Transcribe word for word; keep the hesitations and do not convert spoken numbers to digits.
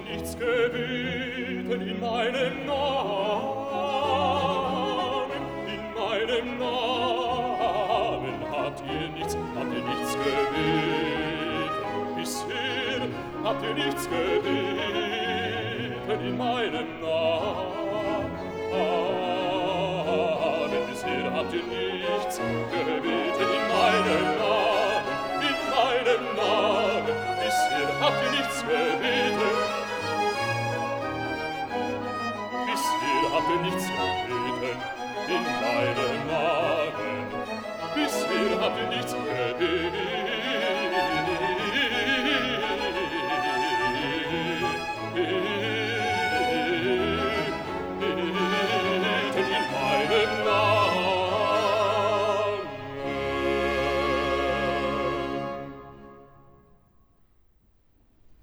nichts gebeten in meinem Namen, in meinem Namen habt ihr nichts, habt ihr nichts gebeten. Bisher habt ihr nichts gebeten in meinem Namen. Bisher habt ihr nichts gebeten in meinem Namen, in meinem Namen. Bisher habt ihr nichts gebeten. Bisher habt ihr nichts gebeten in meinem Namen. Bisher habt ihr nichts gebeten.